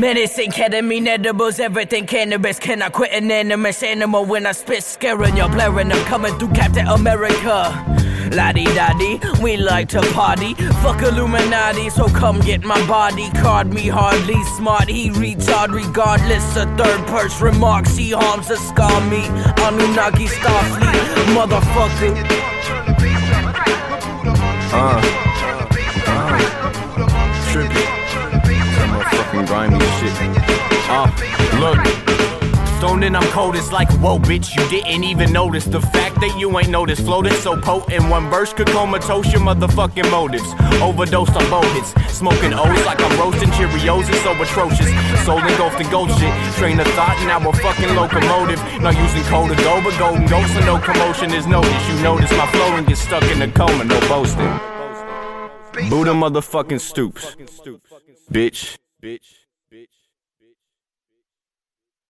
Menacing ketamine edibles, everything cannabis. Can I quit an animus animal when I spit? Scaring you, blaring, I'm coming through Captain America. La-di-da-di, we like to party. Fuck Illuminati, so come get my body. Card me hardly smart, he retard regardless of third person remarks. He harms to scar me, Anunnaki Starfleet, motherfucker. Trippy. That motherfucking grimy shit. Look. Stoned and I'm cold, it's like, whoa, bitch, you didn't even notice the fact that you ain't noticed. Floating so potent, one verse could comatose your motherfucking motives. Overdosed on both hits, smoking O's like I'm roasting Cheerios, it's so atrocious. Soul engulfed in gold shit, train of thought, now a fucking locomotive. Not using cold to go, but golden ghosts, so no commotion is noticed. You notice my flow and get stuck in a coma, no boasting. Buddha motherfucking Stoops, bitch.